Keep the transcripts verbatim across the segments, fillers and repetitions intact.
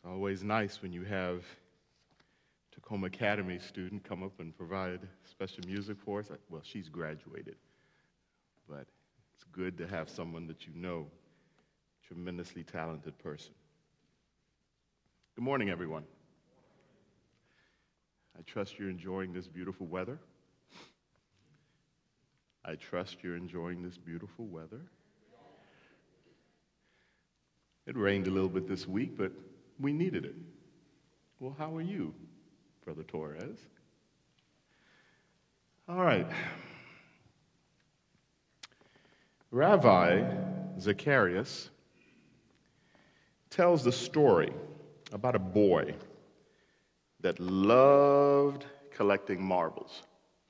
It's always nice when you have Tacoma Academy student come up and provide special music for us. Well, she's graduated, but it's good to have someone that you know, tremendously talented person. Good morning, everyone. I trust you're enjoying this beautiful weather. I trust you're enjoying this beautiful weather. It rained a little bit this week, but we needed it. Well, how are you, Brother Torres? All right. Rabbi Zacharias tells the story about a boy that loved collecting marbles.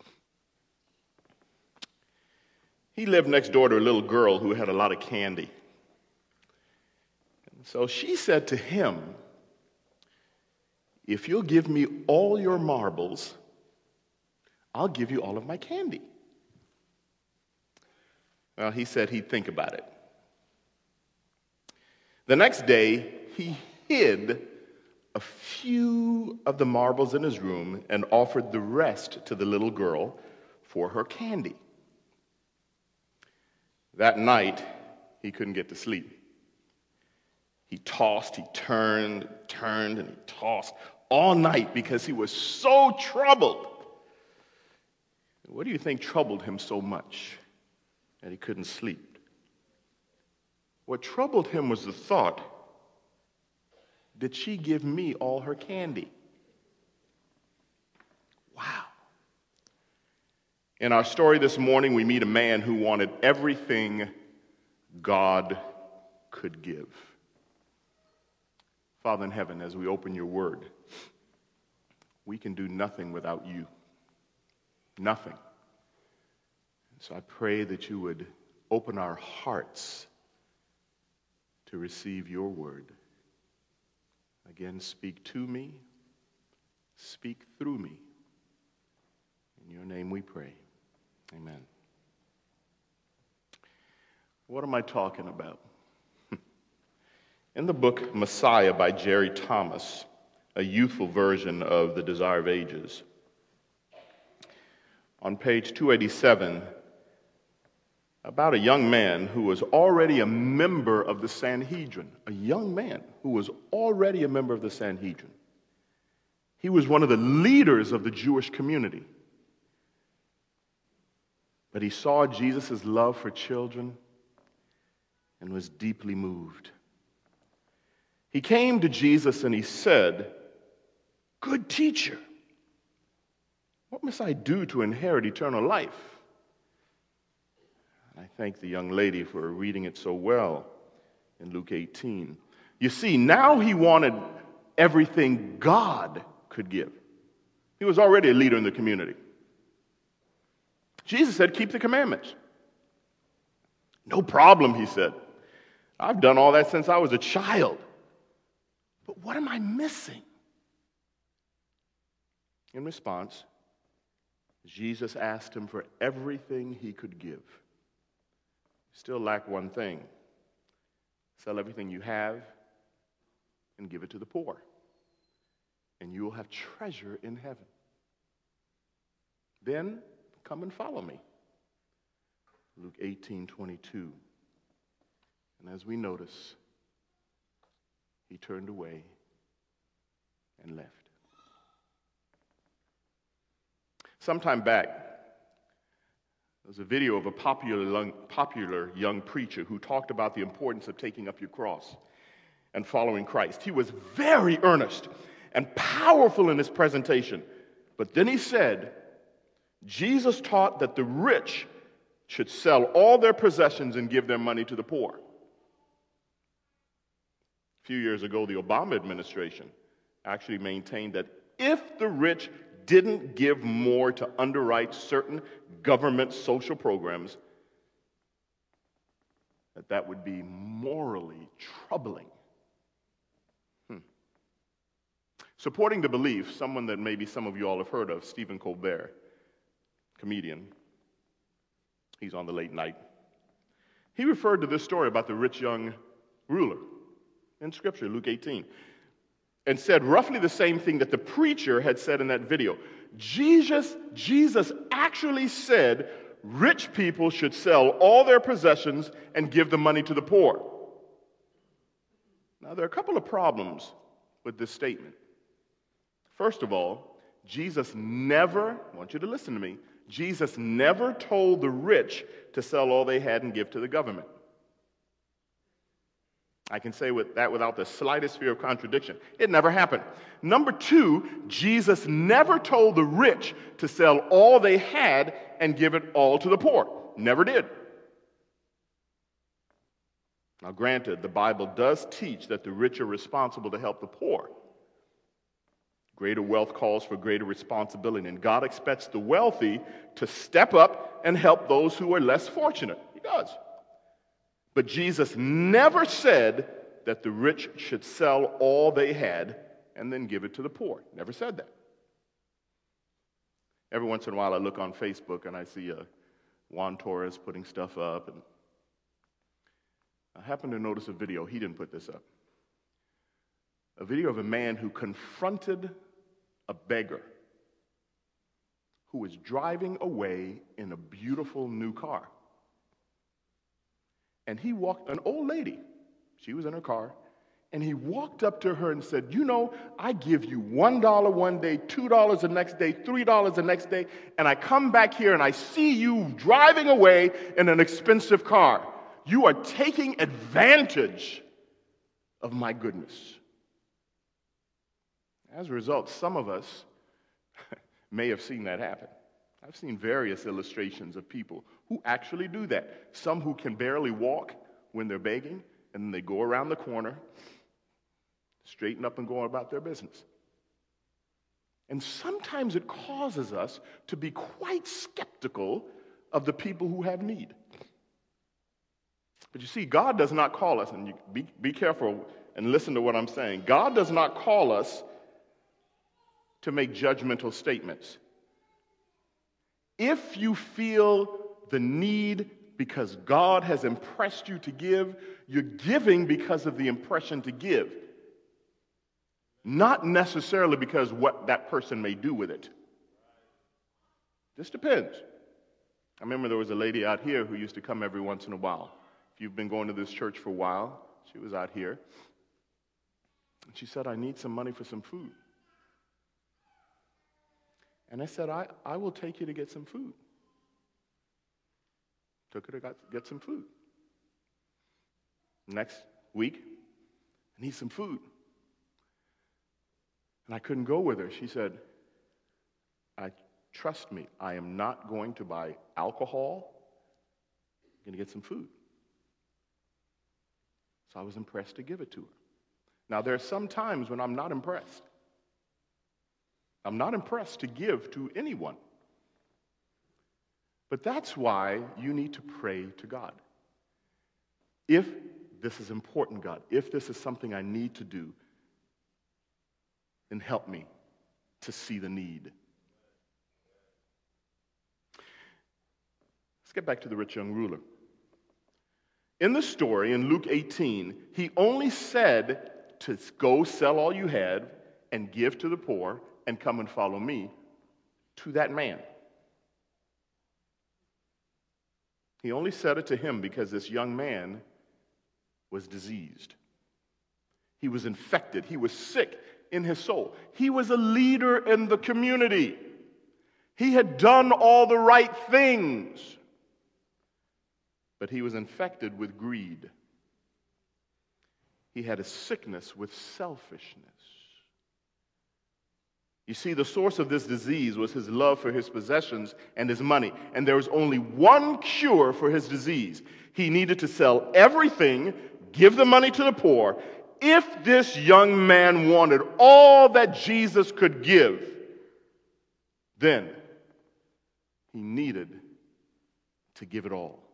He lived next door to a little girl who had a lot of candy. And so she said to him, "If you'll give me all your marbles, I'll give you all of my candy." Well, he said he'd think about it. The next day, he hid a few of the marbles in his room and offered the rest to the little girl for her candy. That night, he couldn't get to sleep. He tossed, he turned, turned, and he tossed all night because he was so troubled. What do you think troubled him so much that he couldn't sleep? What troubled him was the thought, did she give me all her candy? Wow. In our story this morning, we meet a man who wanted everything God could give. Father in heaven, as we open your word, we can do nothing without you. Nothing. So I pray that you would open our hearts to receive your word. Again, speak to me, speak through me. In your name we pray. Amen. What am I talking about? In the book Messiah by Jerry Thomas, a youthful version of The Desire of Ages, on page two eighty-seven, about a young man who was already a member of the Sanhedrin, a young man who was already a member of the Sanhedrin. He was one of the leaders of the Jewish community. But he saw Jesus' love for children and was deeply moved. He came to Jesus and he said, "Good teacher, what must I do to inherit eternal life?" And I thank the young lady for reading it so well in Luke eighteen. You see, now he wanted everything God could give. He was already a leader in the community. Jesus said, "Keep the commandments." "No problem," he said. "I've done all that since I was a child. But what am I missing?" In response, Jesus asked him for everything he could give. You still lack one thing. Sell everything you have and give it to the poor, and you will have treasure in heaven. Then come and follow me. Luke eighteen twenty-two. And as we notice, he turned away and left. Sometime back, there was a video of a popular young, popular young preacher who talked about the importance of taking up your cross and following Christ. He was very earnest and powerful in his presentation. But then he said, Jesus taught that the rich should sell all their possessions and give their money to the poor. A few years ago, the Obama administration actually maintained that if the rich didn't give more to underwrite certain government social programs, that that would be morally troubling. Hmm. Supporting the belief, someone that maybe some of you all have heard of, Stephen Colbert, comedian. He's on the late night. He referred to this story about the rich young ruler in Scripture, Luke eighteen. and said roughly the same thing that the preacher had said in that video. Jesus, Jesus actually said rich people should sell all their possessions and give the money to the poor. Now, there are a couple of problems with this statement. First of all, Jesus never, I want you to listen to me, Jesus never told the rich to sell all they had and give to the government. I can say with that without the slightest fear of contradiction. It never happened. Number two, Jesus never told the rich to sell all they had and give it all to the poor. Never did. Now, granted, the Bible does teach that the rich are responsible to help the poor. Greater wealth calls for greater responsibility, and God expects the wealthy to step up and help those who are less fortunate. He does. But Jesus never said that the rich should sell all they had and then give it to the poor. Never said that. Every once in a while I look on Facebook and I see uh, Juan Torres putting stuff up. And I happen to notice a video. He didn't put this up. A video of a man who confronted a beggar who was driving away in a beautiful new car. And he walked, an old lady, she was in her car, and he walked up to her and said, you know, I give you one dollar one day, two dollars the next day, three dollars the next day, and I come back here and I see you driving away in an expensive car. You are taking advantage of my goodness. As a result, some of us may have seen that happen. I've seen various illustrations of people who actually do that. Some who can barely walk when they're begging, and then they go around the corner, straighten up and go about their business. And sometimes it causes us to be quite skeptical of the people who have need. But you see, God does not call us, and you be, be careful and listen to what I'm saying. God does not call us to make judgmental statements. If you feel the need because God has impressed you to give, you're giving because of the impression to give, not necessarily because what that person may do with it. This depends. I remember there was a lady out here who used to come every once in a while. If you've been going to this church for a while, she was out here. And she said, I need some money for some food. And I said, I, I will take you to get some food. Took her to got, get some food. Next week, I need some food. And I couldn't go with her. She said, I trust me, I am not going to buy alcohol. I'm going to get some food. So I was impressed to give it to her. Now, there are some times when I'm not impressed. I'm not impressed to give to anyone. But that's why you need to pray to God. If this is important, God, if this is something I need to do, then help me to see the need. Let's get back to the rich young ruler. In the story, in Luke eighteen, he only said to go sell all you had and give to the poor and come and follow me to that man. He only said it to him because this young man was diseased. He was infected. He was sick in his soul. He was a leader in the community. He had done all the right things, but he was infected with greed. He had a sickness with selfishness. You see, the source of this disease was his love for his possessions and his money. And there was only one cure for his disease. He needed to sell everything, give the money to the poor. If this young man wanted all that Jesus could give, then he needed to give it all.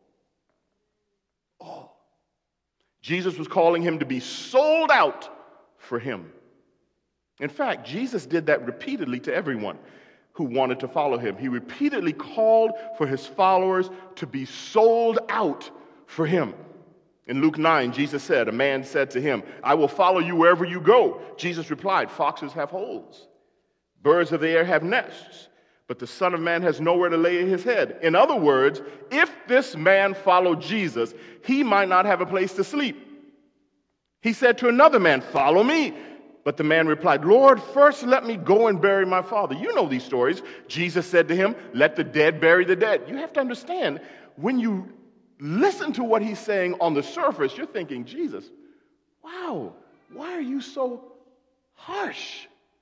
All. Jesus was calling him to be sold out for him. In fact, Jesus did that repeatedly to everyone who wanted to follow him. He repeatedly called for his followers to be sold out for him. In Luke nine, Jesus said, a man said to him, I will follow you wherever you go. Jesus replied, foxes have holes, birds of the air have nests, but the Son of Man has nowhere to lay his head. In other words, if this man followed Jesus, he might not have a place to sleep. He said to another man, follow me. But the man replied, Lord, first let me go and bury my father. You know these stories. Jesus said to him, let the dead bury the dead. You have to understand, when you listen to what he's saying on the surface, you're thinking, Jesus, wow, why are you so harsh?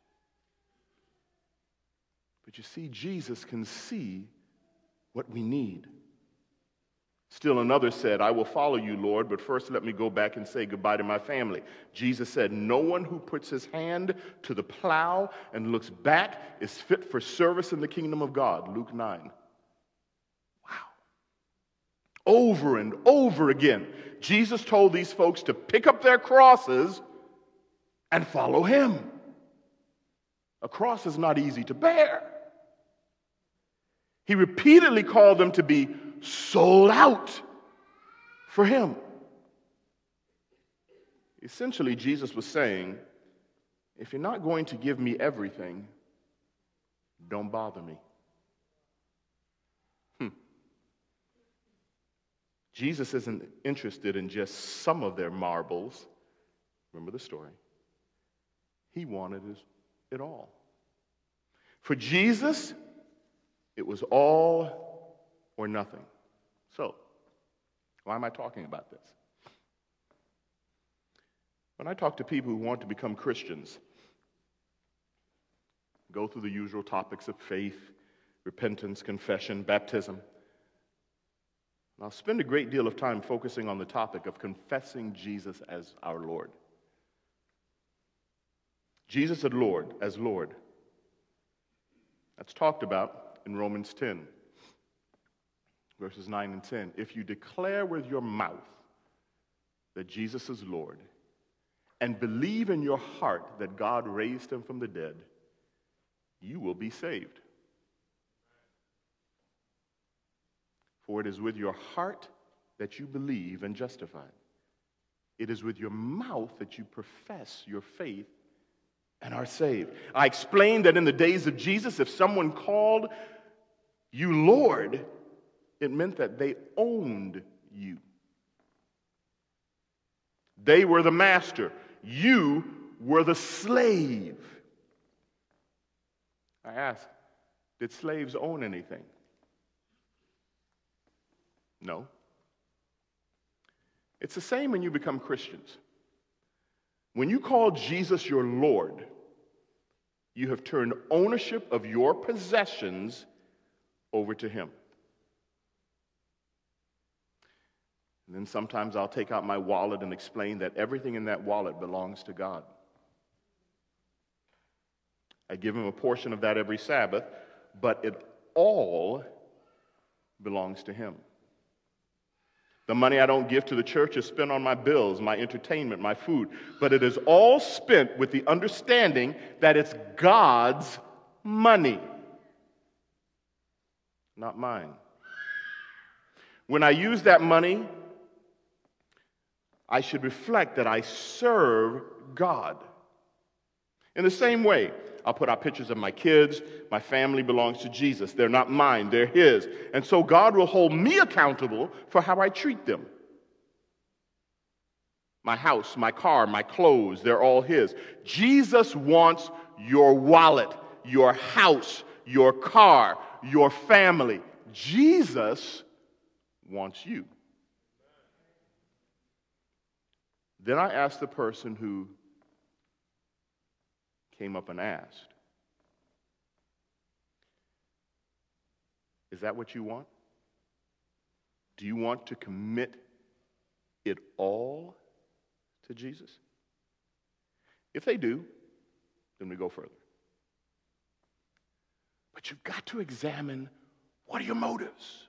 But you see, Jesus can see what we need. Still another said, I will follow you, Lord, but first let me go back and say goodbye to my family. Jesus said, no one who puts his hand to the plow and looks back is fit for service in the kingdom of God. Luke nine. Wow. Over and over again, Jesus told these folks to pick up their crosses and follow him. A cross is not easy to bear. He repeatedly called them to be sold out for him. Essentially, Jesus was saying, if you're not going to give me everything, don't bother me. Hmm. Jesus isn't interested in just some of their marbles. Remember the story. He wanted it all. For Jesus, it was all or nothing. So, why am I talking about this? When I talk to people who want to become Christians, go through the usual topics of faith, repentance, confession, baptism, I'll spend a great deal of time focusing on the topic of confessing Jesus as our Lord. Jesus as Lord, as Lord. That's talked about in Romans ten, verses nine and ten. If you declare with your mouth that Jesus is Lord and believe in your heart that God raised him from the dead, you will be saved. For it is with your heart that you believe and justified. It is with your mouth that you profess your faith and are saved. I explained that in the days of Jesus, if someone called you Lord, it meant that they owned you. They were the master. You were the slave. I asked, did slaves own anything? No. It's the same when you become Christians. When you call Jesus your Lord, you have turned ownership of your possessions over to him. And then sometimes I'll take out my wallet and explain that everything in that wallet belongs to God. I give him a portion of that every Sabbath, but it all belongs to him. The money I don't give to the church is spent on my bills, my entertainment, my food, but it is all spent with the understanding that it's God's money, not mine. When I use that money, I should reflect that I serve God. In the same way, I'll put out pictures of my kids. My family belongs to Jesus. They're not mine, they're his. And so God will hold me accountable for how I treat them. My house, my car, my clothes, they're all his. Jesus wants your wallet, your house, your car, your family. Jesus wants you. Then I asked the person who came up and asked, is that what you want? Do you want to commit it all to Jesus? If they do, then we go further. But you've got to examine, what are your motives?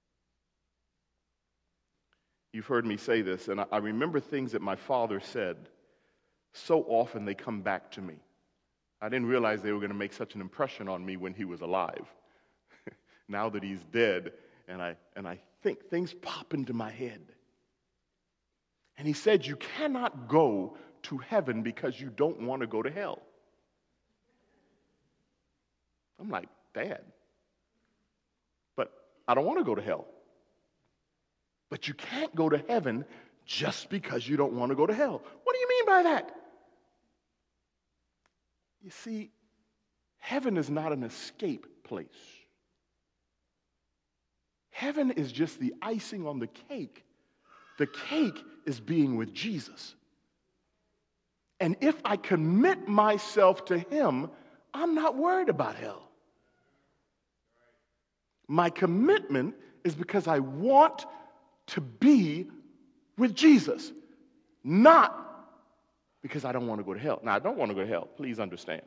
You've heard me say this, and I remember things that my father said. So often they come back to me. I didn't realize they were going to make such an impression on me when he was alive. Now that he's dead, and I, and I think things pop into my head. And he said, you cannot go to heaven because you don't want to go to hell. I'm like, Dad, but I don't want to go to hell. But you can't go to heaven just because you don't want to go to hell. What do you mean by that? You see, heaven is not an escape place. Heaven is just the icing on the cake. The cake is being with Jesus. And if I commit myself to him, I'm not worried about hell. My commitment is because I want to be with Jesus, not because I don't want to go to hell. Now, I don't want to go to hell. Please understand.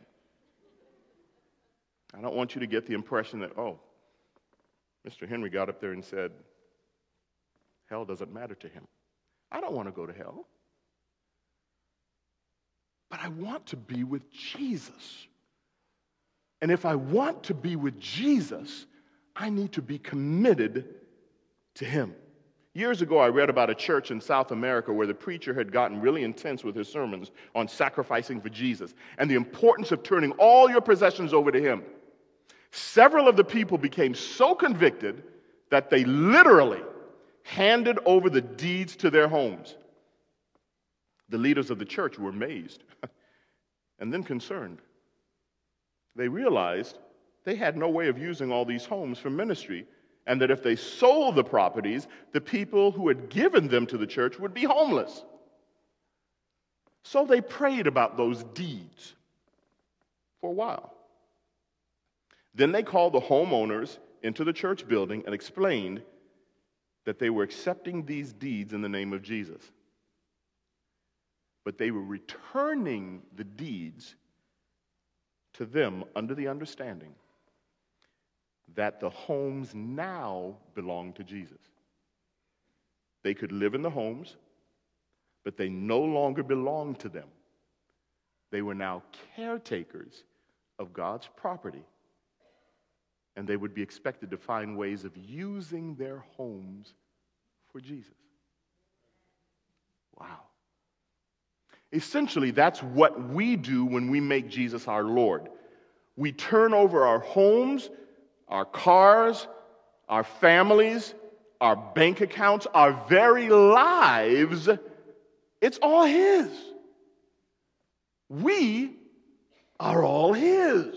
I don't want you to get the impression that, oh, Mister Henry got up there and said, hell doesn't matter to him. I don't want to go to hell. But I want to be with Jesus. And if I want to be with Jesus, I need to be committed to him. Years ago, I read about a church in South America where the preacher had gotten really intense with his sermons on sacrificing for Jesus and the importance of turning all your possessions over to him. Several of the people became so convicted that they literally handed over the deeds to their homes. The leaders of the church were amazed and then concerned. They realized they had no way of using all these homes for ministry, and that if they sold the properties, the people who had given them to the church would be homeless. So they prayed about those deeds for a while. Then they called the homeowners into the church building and explained that they were accepting these deeds in the name of Jesus. But they were returning the deeds to them under the understanding that the homes now belong to Jesus. They could live in the homes, but they no longer belonged to them. They were now caretakers of God's property, and they would be expected to find ways of using their homes for Jesus. Wow. Essentially, that's what we do when we make Jesus our Lord. We turn over our homes, our cars, our families, our bank accounts, our very lives. It's all his. We are all his.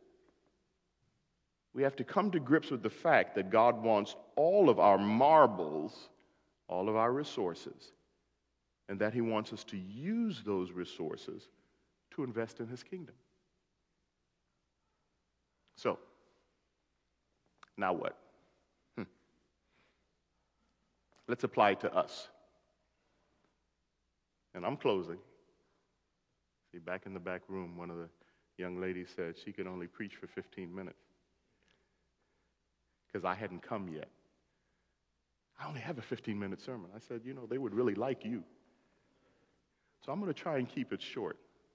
We have to come to grips with the fact that God wants all of our marbles, all of our resources, and that he wants us to use those resources to invest in his kingdom. So, now what? Hmm. Let's apply it to us. And I'm closing. See, back in the back room, one of the young ladies said she could only preach for fifteen minutes because I hadn't come yet. I only have a fifteen-minute sermon. I said, you know, they would really like you. So I'm going to try and keep it short.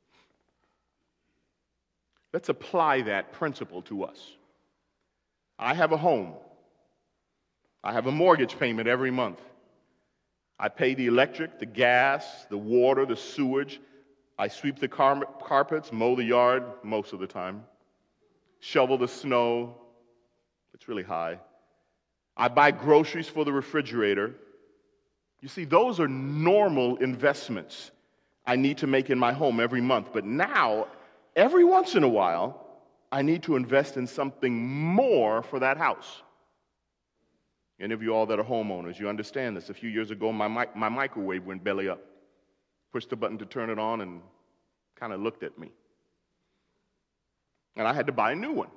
Let's apply that principle to us. I have a home. I have a mortgage payment every month. I pay the electric, the gas, the water, the sewage. I sweep the car- carpets, mow the yard most of the time, shovel the snow. It's really high. I buy groceries for the refrigerator. You see, those are normal investments I need to make in my home every month. But now, every once in a while, I need to invest in something more for that house. Any of you all that are homeowners, you understand this. A few years ago, my, mic- my microwave went belly up. Pushed the button to turn it on and kind of looked at me. And I had to buy a new one.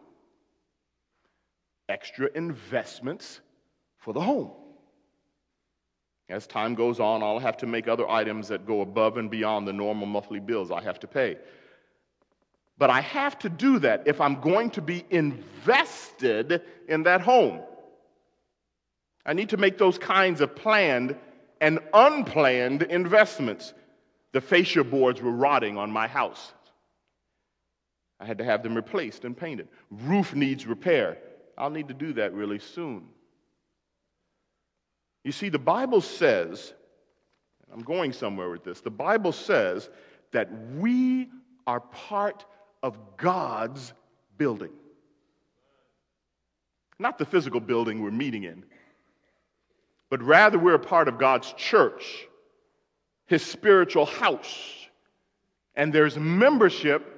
Extra investments for the home. As time goes on, I'll have to make other items that go above and beyond the normal monthly bills I have to pay. But I have to do that if I'm going to be invested in that home. I need to make those kinds of planned and unplanned investments. The fascia boards were rotting on my house. I had to have them replaced and painted. Roof needs repair. I'll need to do that really soon. You see, the Bible says, I'm going somewhere with this. The Bible says that we are part of God's building. Not the physical building we're meeting in, but rather we're a part of God's church, his spiritual house. And there's membership,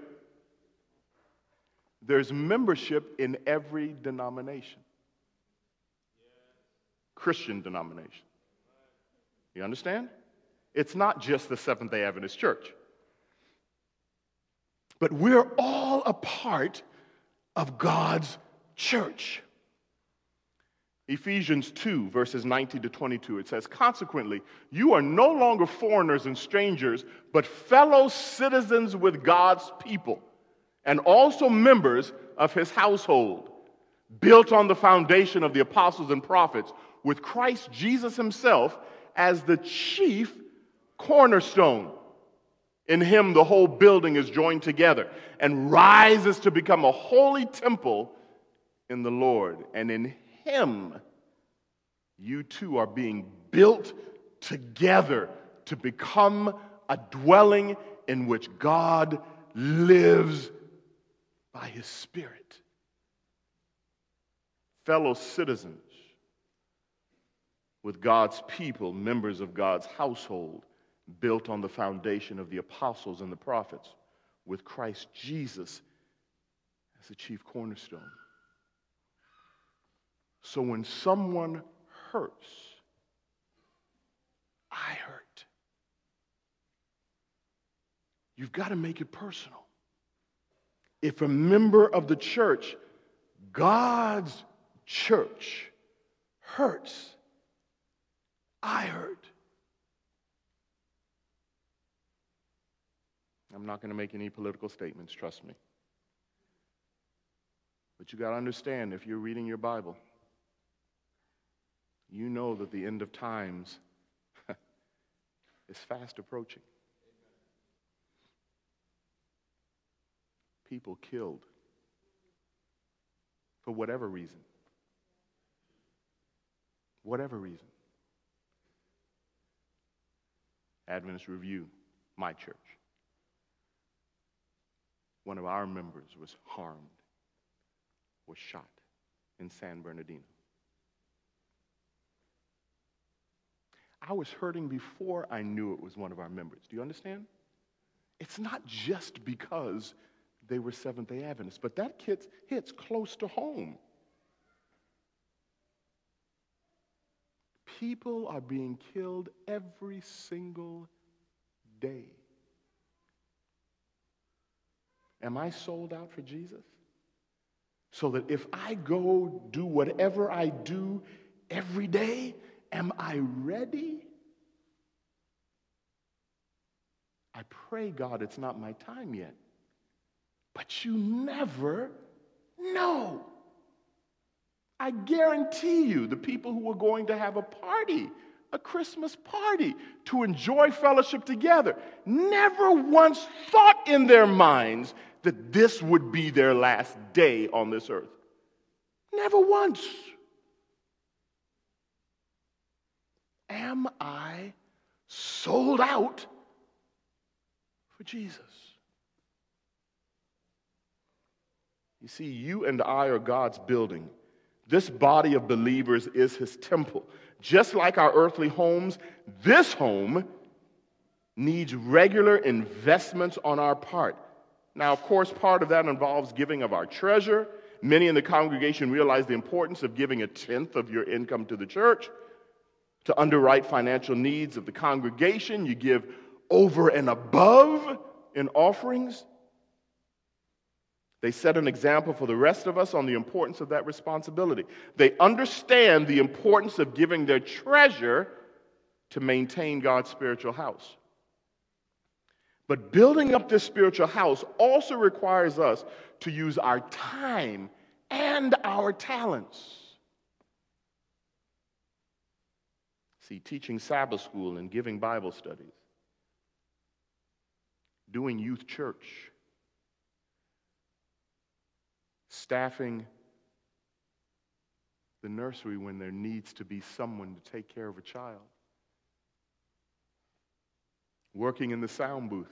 there's membership in every denomination. Christian denomination. You understand? It's not just the Seventh-day Adventist Church. But we're all a part of God's church. Ephesians two, verses nineteen to twenty-two, it says, "Consequently, you are no longer foreigners and strangers, but fellow citizens with God's people, and also members of his household, built on the foundation of the apostles and prophets, with Christ Jesus himself as the chief cornerstone. In him the whole building is joined together and rises to become a holy temple in the Lord. And in him you two are being built together to become a dwelling in which God lives by his Spirit." Fellow citizens with God's people, members of God's household, built on the foundation of the apostles and the prophets, with Christ Jesus as the chief cornerstone. So when someone hurts, I hurt. You've got to make it personal. If a member of the church, God's church, hurts, I hurt. I'm not going to make any political statements, trust me. But you got to understand, if you're reading your Bible, you know that the end of times is fast approaching. People killed for whatever reason. Whatever reason. Adventist Review, my church. One of our members was harmed, was shot in San Bernardino. I was hurting before I knew it was one of our members. Do you understand? It's not just because they were Seventh-day Adventists, but that hits, hits close to home. People are being killed every single day. Am I sold out for Jesus? So that if I go do whatever I do every day, am I ready? I pray, God, it's not my time yet. But you never know. I guarantee you the people who are going to have a party, a Christmas party, to enjoy fellowship together, never once thought in their minds that this would be their last day on this earth. Never once. Am I sold out for Jesus? You see, you and I are God's building. This body of believers is his temple. Just like our earthly homes, this home needs regular investments on our part. Now, of course, part of that involves giving of our treasure. Many in the congregation realize the importance of giving a tenth of your income to the church. To underwrite financial needs of the congregation, you give over and above in offerings. They set an example for the rest of us on the importance of that responsibility. They understand the importance of giving their treasure to maintain God's spiritual house. But building up this spiritual house also requires us to use our time and our talents. See, teaching Sabbath school and giving Bible studies, doing youth church, staffing the nursery when there needs to be someone to take care of a child. working in the sound booth,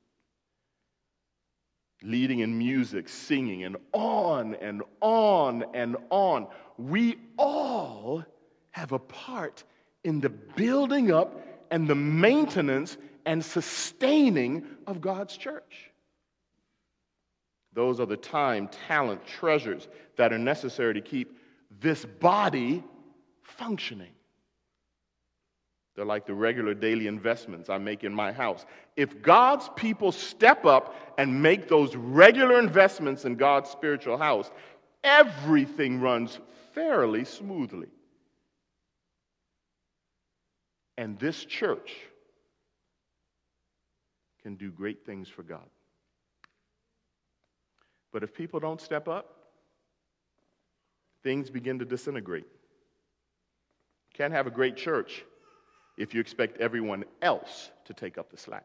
leading in music, singing, and on and on and on. We all have a part in the building up and the maintenance and sustaining of God's church. Those are the time, talent, treasures that are necessary to keep this body functioning. They're like the regular daily investments I make in my house. If God's people step up and make those regular investments in God's spiritual house, everything runs fairly smoothly. And this church can do great things for God. But if people don't step up, things begin to disintegrate. You can't have a great church if you expect everyone else to take up the slack.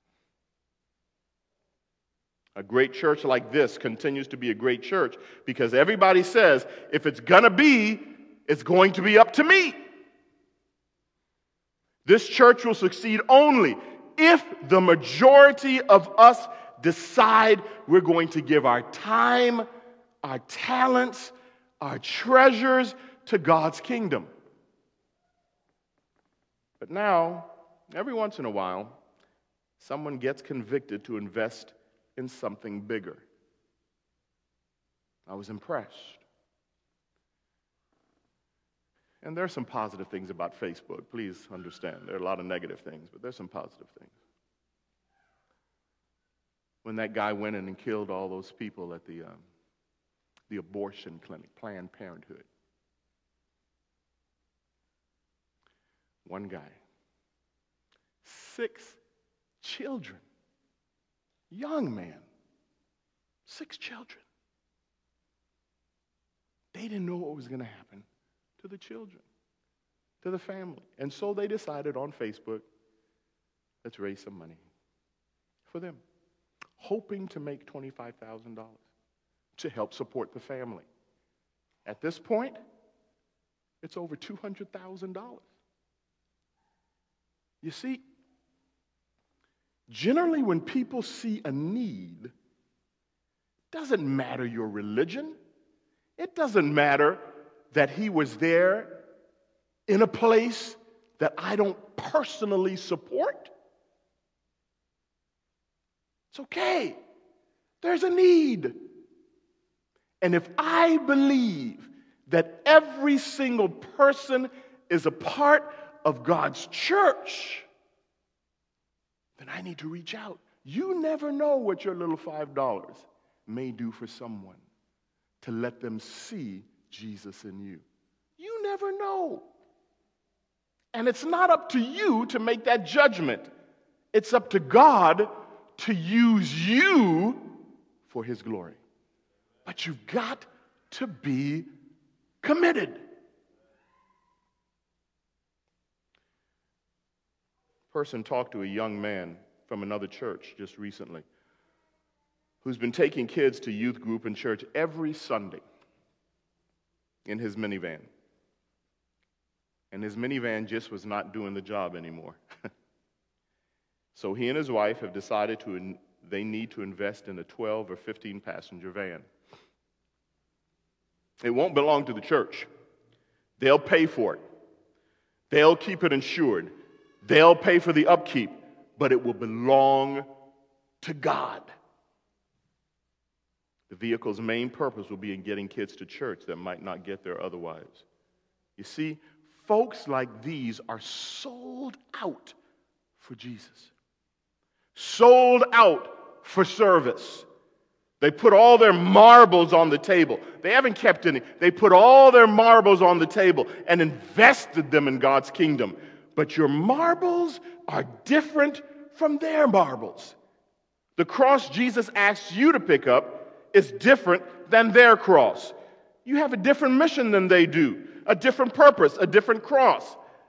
A great church like this continues to be a great church because everybody says, if it's going to be, it's going to be up to me. This church will succeed only if the majority of us decide we're going to give our time, our talents, our treasures to God's kingdom. But now, every once in a while, someone gets convicted to invest in something bigger. I was impressed. And there are some positive things about Facebook. Please understand. There are a lot of negative things, but there's some positive things. When that guy went in and killed all those people at the, um, the abortion clinic, Planned Parenthood. One guy. Six children. Young man. Six children. They didn't know what was going to happen to the children, to the family. And so they decided on Facebook, let's raise some money for them, hoping to make twenty-five thousand dollars to help support the family. At this point, it's over two hundred thousand dollars. You see, generally when people see a need, it doesn't matter your religion. It doesn't matter that he was there in a place that I don't personally support. It's okay. There's a need. And if I believe that every single person is a part of God's church, then I need to reach out. You never know what your little five dollars may do for someone to let them see Jesus in you. You never know. And it's not up to you to make that judgment. It's up to God to use you for his glory. But you've got to be committed. A person talked to a young man from another church just recently who's been taking kids to youth group in church every Sunday in his minivan. And his minivan just was not doing the job anymore. So he and his wife have decided to they need to invest in a twelve or fifteen passenger van. It won't belong to the church. They'll pay for it. They'll keep it insured. They'll pay for the upkeep, but it will belong to God. The vehicle's main purpose will be in getting kids to church that might not get there otherwise. You see, folks like these are sold out for Jesus. Sold out for service. They put all their marbles on the table. They haven't kept any. They put all their marbles on the table and invested them in God's kingdom. But your marbles are different from their marbles. The cross Jesus asks you to pick up is different than their cross. You have a different mission than they do, a different purpose, a different cross.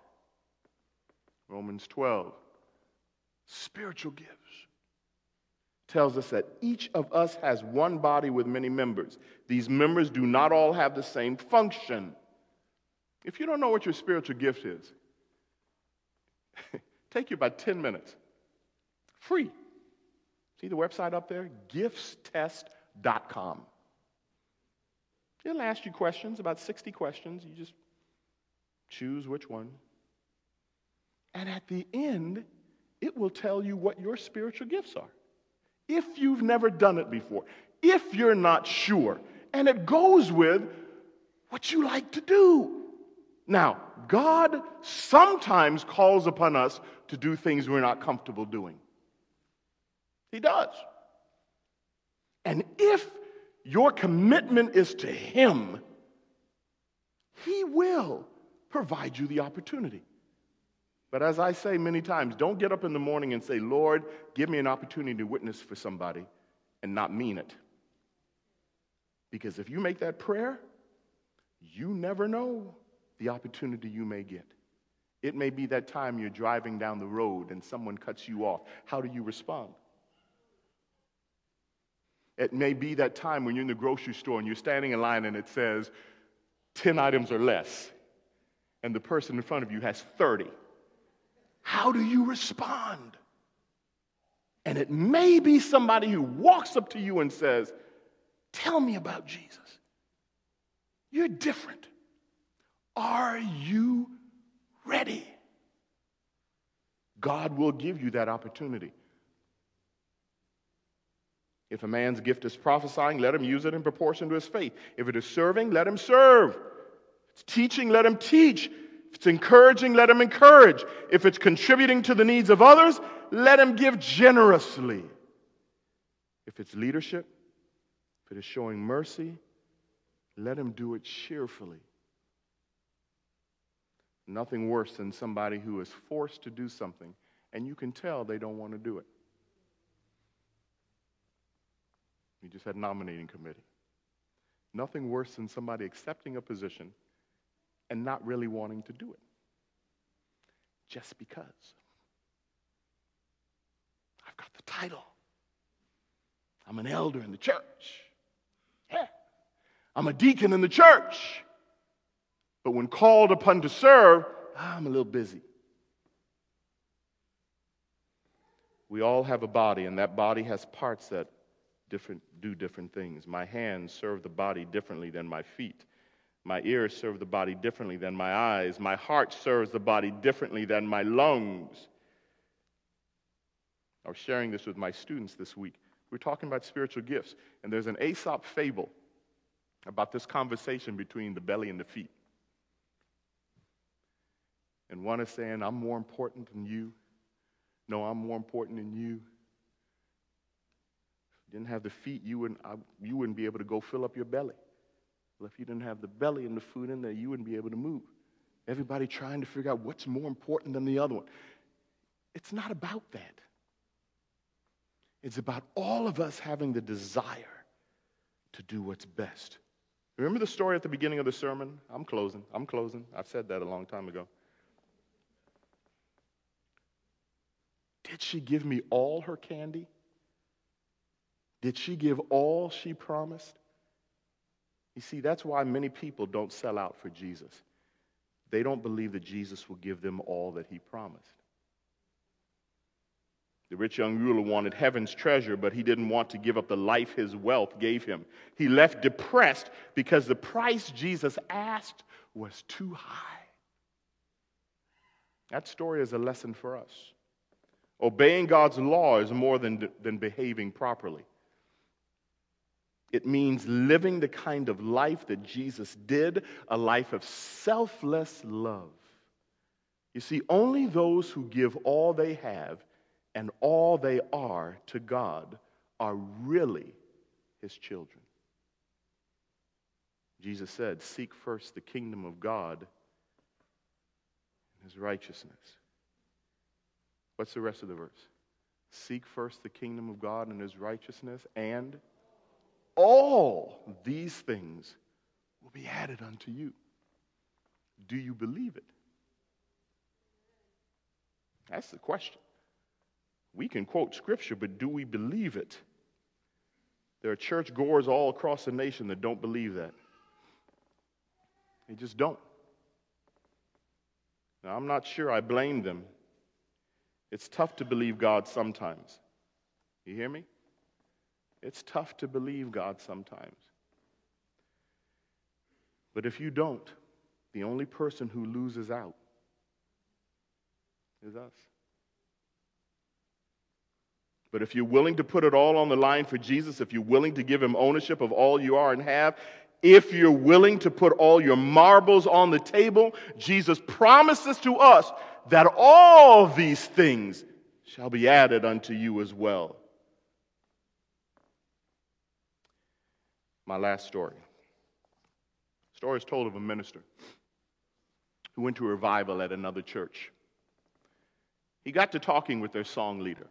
Romans twelve, spiritual gifts, tells us that each of us has one body with many members. These members do not all have the same function. If you don't know what your spiritual gift is, take you about ten minutes Free. See the website up there? gifts test dot com. It'll ask you questions, about sixty questions. You just choose which one. And at the end, it will tell you what your spiritual gifts are. If you've never done it before, if you're not sure, and it goes with what you like to do. Now, God sometimes calls upon us to do things we're not comfortable doing. He does. And if your commitment is to Him, He will provide you the opportunity. But as I say many times, don't get up in the morning and say, Lord, give me an opportunity to witness for somebody, and not mean it. Because if you make that prayer, you never know the opportunity you may get. It may be that time you're driving down the road and someone cuts you off. How do you respond? It may be that time when you're in the grocery store and you're standing in line and it says ten items or less, and the person in front of you has thirty. How do you respond? And it may be somebody who walks up to you and says, tell me about Jesus. You're different. Are you ready? God will give you that opportunity. If a man's gift is prophesying, let him use it in proportion to his faith. If it is serving, let him serve. If it's teaching, let him teach. If it's encouraging, let him encourage. If it's contributing to the needs of others, let him give generously. If it's leadership, if it is showing mercy, let him do it cheerfully. Nothing worse than somebody who is forced to do something and you can tell they don't want to do it. We just had a nominating committee. Nothing worse than somebody accepting a position and not really wanting to do it. Just because. I've got the title. I'm an elder in the church. Yeah. I'm a deacon in the church. But when called upon to serve, I'm a little busy. We all have a body, and that body has parts that different do different things. My hands serve the body differently than my feet. My ears serve the body differently than my eyes. My heart serves the body differently than my lungs. I was sharing this with my students this week. We're talking about spiritual gifts, and there's an Aesop fable about this conversation between the belly and the feet. And one is saying, I'm more important than you. No, I'm more important than you. If you didn't have the feet, you wouldn't, I, you wouldn't be able to go fill up your belly. Well, if you didn't have the belly and the food in there, you wouldn't be able to move. Everybody trying to figure out what's more important than the other one. It's not about that. It's about all of us having the desire to do what's best. Remember the story at the beginning of the sermon? I'm closing. I'm closing. I've said that a long time ago. Did she give me all her candy? Did she give all she promised? You see, that's why many people don't sell out for Jesus. They don't believe that Jesus will give them all that he promised. The rich young ruler wanted heaven's treasure, but he didn't want to give up the life his wealth gave him. He left depressed because the price Jesus asked was too high. That story is a lesson for us. Obeying God's law is more than, than behaving properly. It means living the kind of life that Jesus did, a life of selfless love. You see, only those who give all they have and all they are to God are really his children. Jesus said, seek first the kingdom of God and his righteousness. What's the rest of the verse? Seek first the kingdom of God and his righteousness, and all these things will be added unto you. Do you believe it? That's the question. We can quote scripture, but do we believe it? There are church goers all across the nation that don't believe that. They just don't. Now, I'm not sure I blame them. It's tough to believe God sometimes. You hear me? It's tough to believe God sometimes. But if you don't, the only person who loses out is us. But if you're willing to put it all on the line for Jesus, if you're willing to give him ownership of all you are and have, if you're willing to put all your marbles on the table, Jesus promises to us that all these things shall be added unto you as well. My last story. The story is told of a minister who went to a revival at another church. He got to talking with their song leader.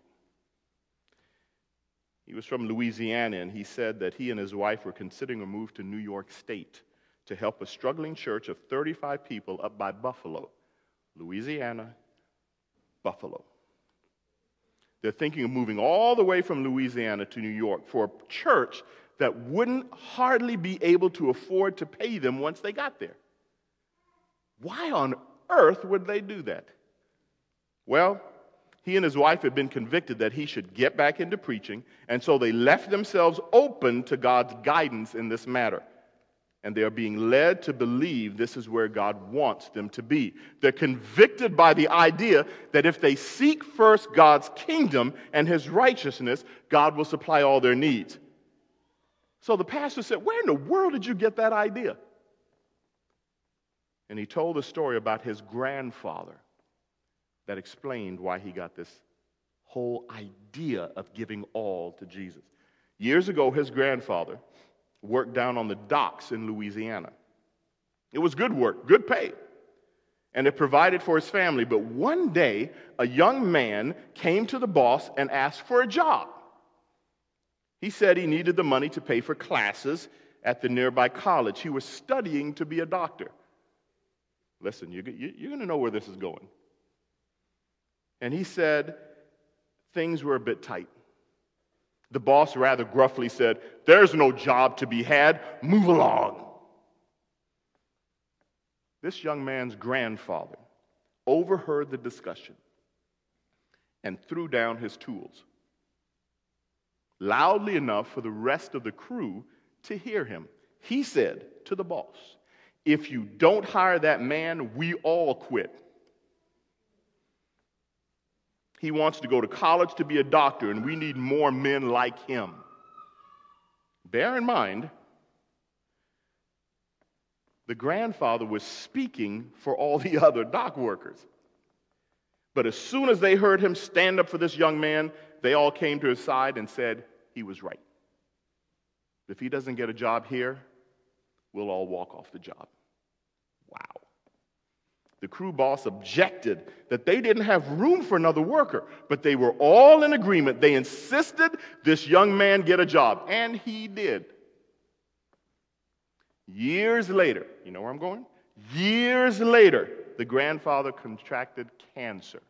He was from Louisiana, and he said that he and his wife were considering a move to New York State to help a struggling church of thirty-five people up by Buffalo. Louisiana, Buffalo. They're thinking of moving all the way from Louisiana to New York for a church that wouldn't hardly be able to afford to pay them once they got there. Why on earth would they do that? Well, he and his wife had been convicted that he should get back into preaching, and so they left themselves open to God's guidance in this matter. And they are being led to believe this is where God wants them to be. They're convicted by the idea that if they seek first God's kingdom and his righteousness, God will supply all their needs. So the pastor said, "Where in the world did you get that idea?" And he told a story about his grandfather that explained why he got this whole idea of giving all to Jesus. Years ago, his grandfather worked down on the docks in Louisiana. It was good work, good pay, and it provided for his family. But one day, a young man came to the boss and asked for a job. He said he needed the money to pay for classes at the nearby college. He was studying to be a doctor. Listen, you're, you're going to know where this is going. And he said things were a bit tight. The boss rather gruffly said, "There's no job to be had. Move along." This young man's grandfather overheard the discussion and threw down his tools loudly enough for the rest of the crew to hear him. He said to the boss, "If you don't hire that man, we all quit. He wants to go to college to be a doctor, and we need more men like him." Bear in mind, the grandfather was speaking for all the other dock workers. But as soon as they heard him stand up for this young man, they all came to his side and said he was right. If he doesn't get a job here, we'll all walk off the job. Wow. The crew boss objected that they didn't have room for another worker, but they were all in agreement. They insisted this young man get a job, and he did. Years later, you know where I'm going? Years later, the grandfather contracted cancer.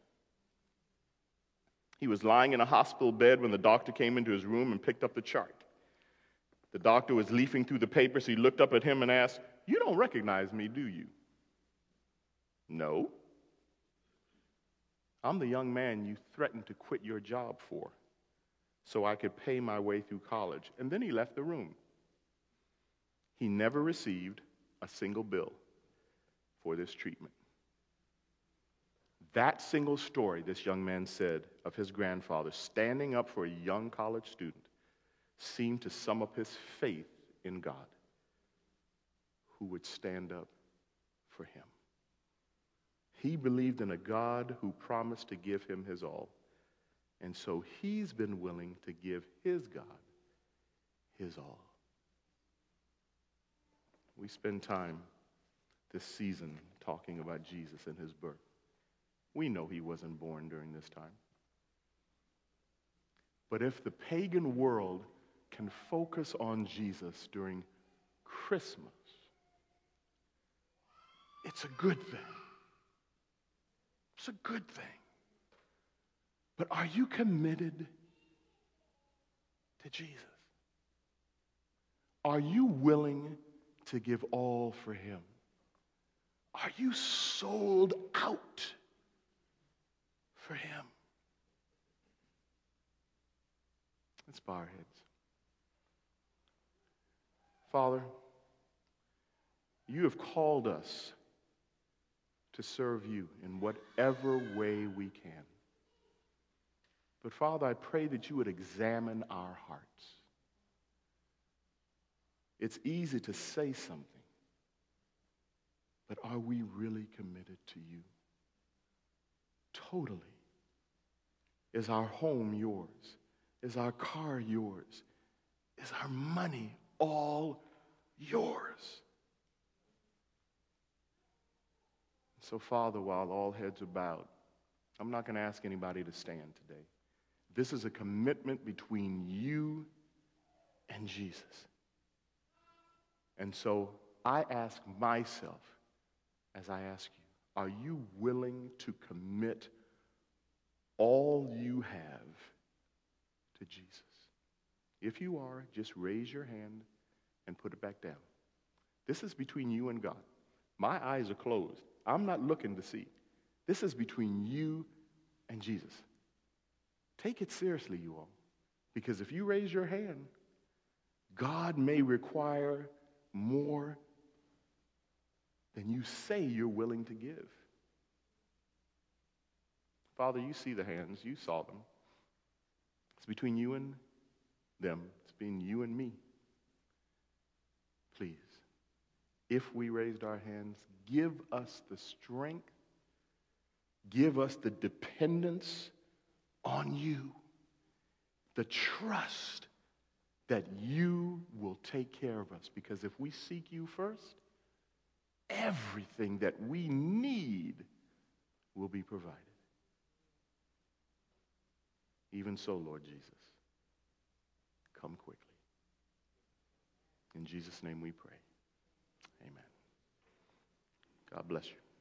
He was lying in a hospital bed when the doctor came into his room and picked up the chart. The doctor was leafing through the papers. He looked up at him and asked, "You don't recognize me, do you?" "No. I'm the young man you threatened to quit your job for so I could pay my way through college." And then he left the room. He never received a single bill for this treatment. That single story, this young man said, of his grandfather standing up for a young college student seemed to sum up his faith in God, who would stand up for him. He believed in a God who promised to give him his all. And so he's been willing to give his God his all. We spend time this season talking about Jesus and his birth. We know he wasn't born during this time. But if the pagan world can focus on Jesus during Christmas, it's a good thing. It's a good thing. But are you committed to Jesus? Are you willing to give all for him? Are you sold out for him? Let's bow our heads. Father, you have called us to serve you in whatever way we can. But Father, I pray that you would examine our hearts. It's easy to say something, but are we really committed to you? Totally. Is our home yours? Is our car yours? Is our money all yours? So, Father, while all heads are bowed, I'm not going to ask anybody to stand today. This is a commitment between you and Jesus. And so I ask myself, as I ask you, are you willing to commit all you have to Jesus? If you are, just raise your hand and put it back down. This is between you and God. My eyes are closed. I'm not looking to see. This is between you and Jesus. Take it seriously, you all, because if you raise your hand, God may require more than you say you're willing to give. Father, you see the hands. You saw them. It's between you and them. It's between you and me. Please, if we raised our hands, give us the strength, give us the dependence on you, the trust that you will take care of us. Because if we seek you first, everything that we need will be provided. Even so, Lord Jesus, come quickly. In Jesus' name we pray. Amen. God bless you.